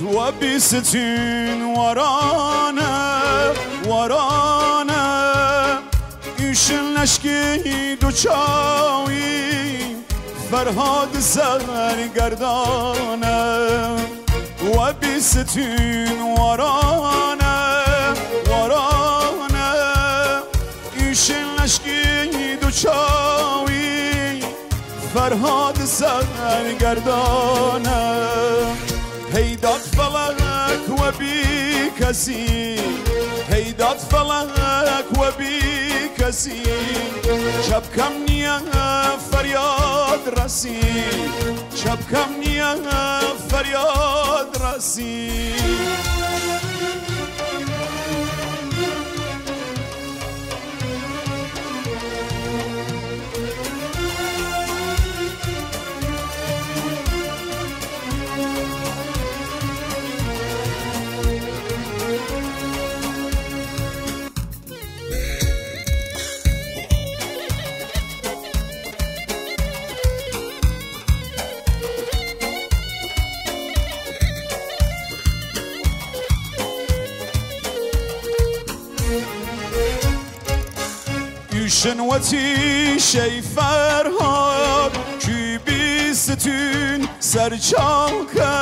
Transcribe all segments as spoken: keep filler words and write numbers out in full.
و بیستین ورانه ورانه ایشن لشکی دو چاوی فرهاد سرگردانه و بیستین ورانه ورانه ایشن لشکی دو چاوی فرهاد سرگردانه هيدات فلك وبي كسي هيدات فلك وبي كسي شب كم نيا فرياد رسي شب كم نيا فرياد رسي شنوتی شی فرهاد کی بیستون سرچاکه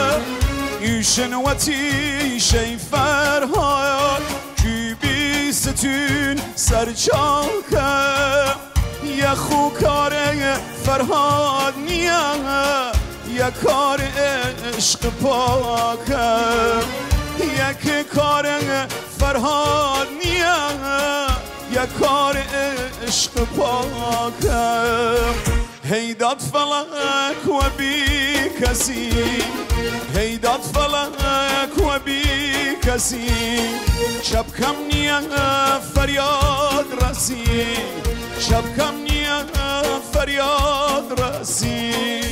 شنوتی شی فرهاد کی بیستون سرچاکه یا خو کار فرهاد نیا یا کار عشق پاکه یک کار فرهاد نیا یا کار عشق پاکم هیدات فلک و بی کسی هیدات فلک و بی کسی شب کم نیا فریاد رسی شب کم نیا فریاد رسی